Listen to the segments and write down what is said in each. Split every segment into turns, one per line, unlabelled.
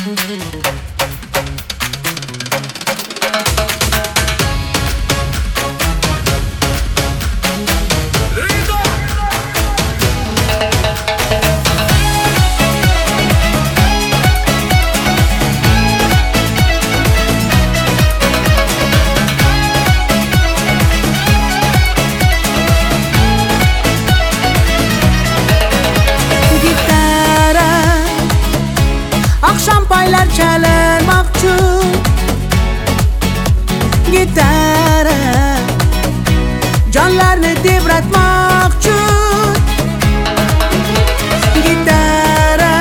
Akşam paylar çalınmakçı gitara, canlarını tebratmakçı gitara,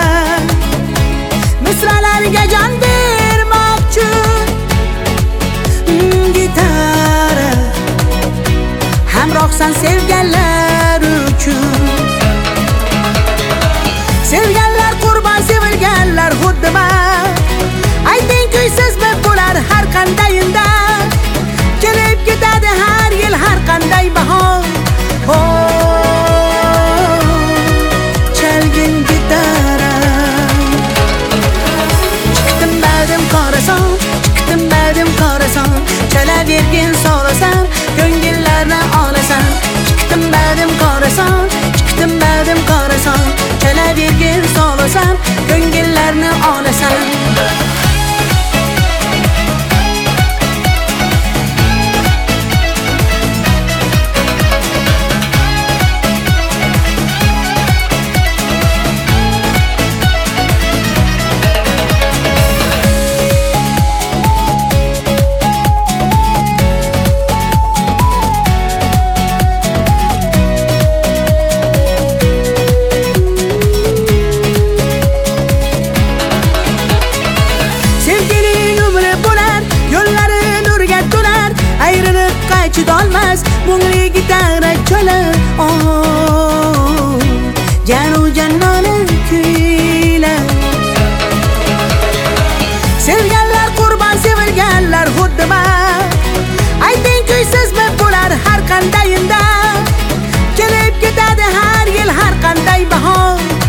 mısralarga can vermakçı gitara, hamrohsan sevganlar uchun. Sevganlar qurban, sevilganlar xuddi men. Ayting kuysizmi bular har qandayinda, kelib ketadi har yil har qanday bahor. Chalgin gitara, chiqdim badim qorason, chiqdim badim qorason, chalavergin so'rasam ko'ngillarni olasan. Chiqdim badim qorason, chiqdim badim qorason, chalavergin so'rasam ko'ngillarni olasan. Chidolmas mungli gitara chalar, janu jannona kuylar. Sevganlar qurban, sevilganlar xuddi men. Ayting kuysizmi bular har qandayinda, kelib ketadi har yil har qanday bahor.